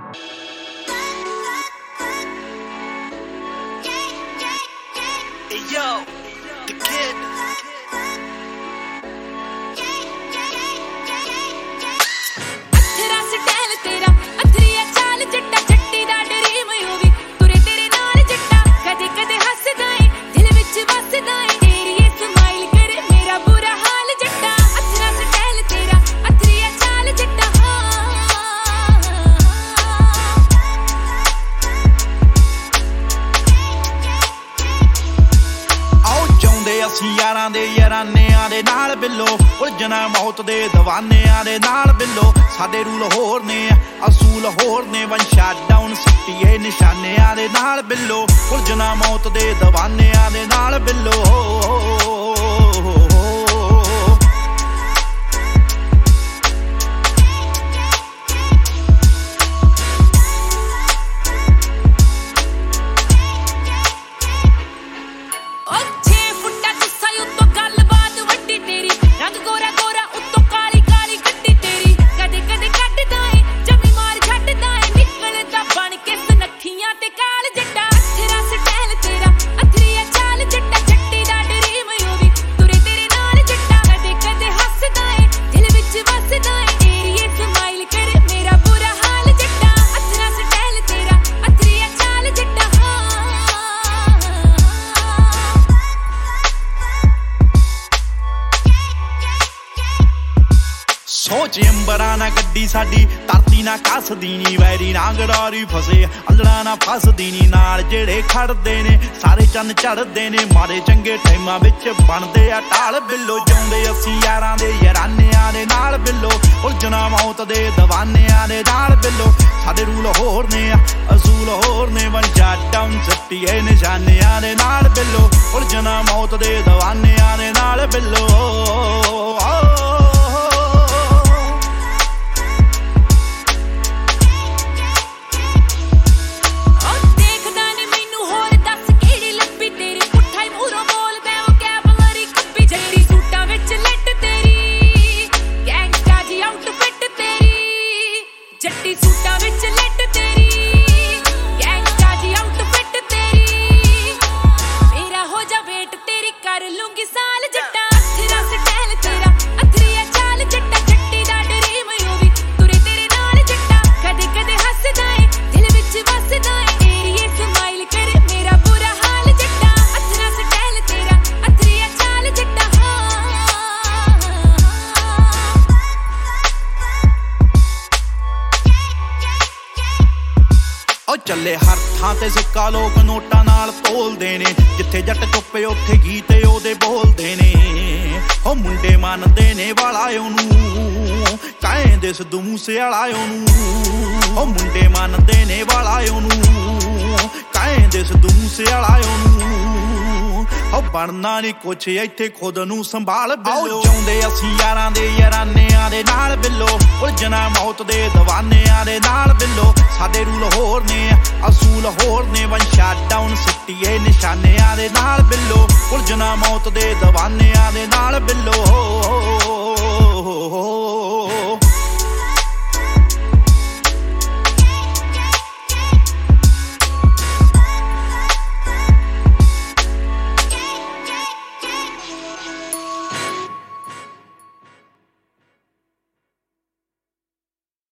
ਅਸੀਂ ਯਾਰਾਂ ਦੇ ਯਾਰਾਨਿਆਂ ਦੇ ਨਾਲ ਬਿੱਲੋ ਉਲਝਣਾ ਮੌਤ ਦੇ ਦੀਵਾਨਿਆਂ ਦੇ ਨਾਲ ਬਿੱਲੋ ਸਾਡੇ ਰੂਲ ਹੋਰ ਨੇ ਅਸੂਲ ਹੋਰ ਨੇ ਵਨ ਸ਼ਟ ਡਾਊਨ ਸਿੱਟੀਏ ਨਿਸ਼ਾਨਿਆਂ ਦੇ ਨਾਲ ਬਿੱਲੋ ਉਲਝਣਾ ਮੌਤ ਦੇ ਦੀਵਾਨਿਆਂ ਦੇ ਨਾਲ ਬਿੱਲੋ ਸੋਚ ਅੰਬਰਾਂ ਨਾ ਗੱਡੀ ਸਾਡੀ ਧਰਤੀ ਨਾ ਕੱਸਦੀ ਨੀ ਵੈਰੀ ਨਾ ਗੜਾਰੀ ਫਸੇ ਅਲੜਾ ਨਾ ਫਸਦੀ ਨੀ ਨਾਲ ਜਿਹੜੇ ਖੜਦੇ ਨੇ ਸਾਰੇ ਚੰਨ ਝੜਦੇ ਨੇ ਮਾੜੇ ਚੰਗੇ ਟਾਈਮਾਂ ਵਿੱਚ ਬਣਦੇ ਆ ਢਾਲ ਬਿੱਲੋ ਜਾਉਂਦੇ ਅਸੀਂ ਯਾਰਾਂ ਦੇ ਯਾਰਾਨਿਆਂ ਦੇ ਨਾਲ ਬਿੱਲੋ ਉਲਝਣਾ ਮੌਤ ਦੇ ਦੀਵਾਨਿਆਂ ਦੇ ਨਾਲ ਬਿੱਲੋ ਸਾਡੇ ਰੂਲ ਹੋਰ ਨੇ ਅਸੂਲ ਹੋਰ ਨੇ ਵਨ ਸ਼ਟ ਡਾਊਨ ਸਿੱਟੀਏ ਨਿਸ਼ਾਨਿਆਂ ਦੇ ਨਾਲ ਬਿੱਲੋ ਉਲਝਣਾ ਮੌਤ ਦੇ ਦੀਵਾਨਿਆਂ ਦੇ ਨਾਲ ਬਿੱਲੋ ਜੱਟੀ ਸੂਟਾਂ ਵਿੱਚ ਲੱਟ ਤੇਰੀ ਗੈਂਗਸਟਰ ਦੀ ਆਊਟਫਿਟ ਤੇਰੀ ਮੇਰਾ ਹੋ ਜਾ ਵੇਟ ਤੇਰੀ ਕਰ ਲੂੰਗੀ ਸਾਲ ਜੱਟਾ ਅਥਰਾ ਸਟਾਈਲ ਤੇਰਾ ਅਥਰੀਆ ਚਾਲ ਜੱਟਾ ਜੱਟੀ ਦਾ ਡਰੀਮ ਯੂ ਵੀ ਤੁਰੇ ਤੇਰੇ ਨਾਲ ਜੱਟਾ ਕਦੇ ਕਦੇ ਹੱਸਦਾ ਏ ਦਿਲ ਵਿੱਚ ਵਸਦਾ ਏ ਏਰੀਏ ਸਮਾਈਲ ਕਰੇ ਮੇਰਾ ਬੁਰਾ ਹਾਲ ਜੱਟਾ ਅਥਰਾ ਸਟਾਈਲ ਤੇਰਾ ਅਥਰੀਆ ਚਾਲ ਜੱਟਾ ਉਹ ਚੱਲੇ ਹਰ ਥਾਂ ਤੇ ਸਿੱਕਾ ਲੋਕ ਨੋਟਾਂ ਨਾਲ ਤੋਲਦੇ ਨੇ ਜਿੱਥੇ ਜੱਟ ਚੁੱਪੇ ਉੱਥੇ ਗੀਤ ਉਹਦੇ ਬੋਲਦੇ ਨੇ ਉਹ ਮੁੰਡੇ ਮੰਨਦੇ ਨੇ ਵਾਲਾ ਉਹਨੂੰ ਕਹਿੰਦੇ ਸਿੱਧੂ ਮੂਸੇਵਾਲਾ ਉਹਨੂੰ ਉਹ ਮੁੰਡੇ ਮੰਨਦੇ ਨੇ ਵਾਲਾ ਉਹਨੂੰ ਕਹਿੰਦੇ ਸਿੱਧੂ ਮੂਸੇਵਾਲਾ ਉਹਨੂੰ ਉਹ ਬਣਨਾ ਨੀ ਕੁਛ ਇੱਥੇ ਖੁਦ ਨੂੰ ਸੰਭਾਲ ਬਿੱਲੋ ਚਾਹੁੰਦੇ ਅਸੀਂ ਯਾਰਾਂ ਦੇ ਯਾਰਾਨਿਆਂ ਦੇ ਨਾਲ ਬਿੱਲੋ ਉਲਝਣਾ ਮੌਤ ਦੇ ਦੀਵਾਨਿਆਂ ਦੇ ਨਾਲ ਬਿੱਲੋ ਸਾਡੇ ਰੂਲ ਹੋਰ ਨੇ ਅਸੂਲ ਹੋਰ ਨੇ ਵਨ ਸ਼ਟ ਡਾਊਨ ਸਿੱਟੀਏ ਨਿਸ਼ਾਨਿਆਂ ਦੇ ਨਾਲ ਬਿੱਲੋ ਉਲਝਣਾ ਮੌਤ ਦੇ ਦੀਵਾਨਿਆਂ ਦੇ ਨਾਲ ਬਿੱਲੋ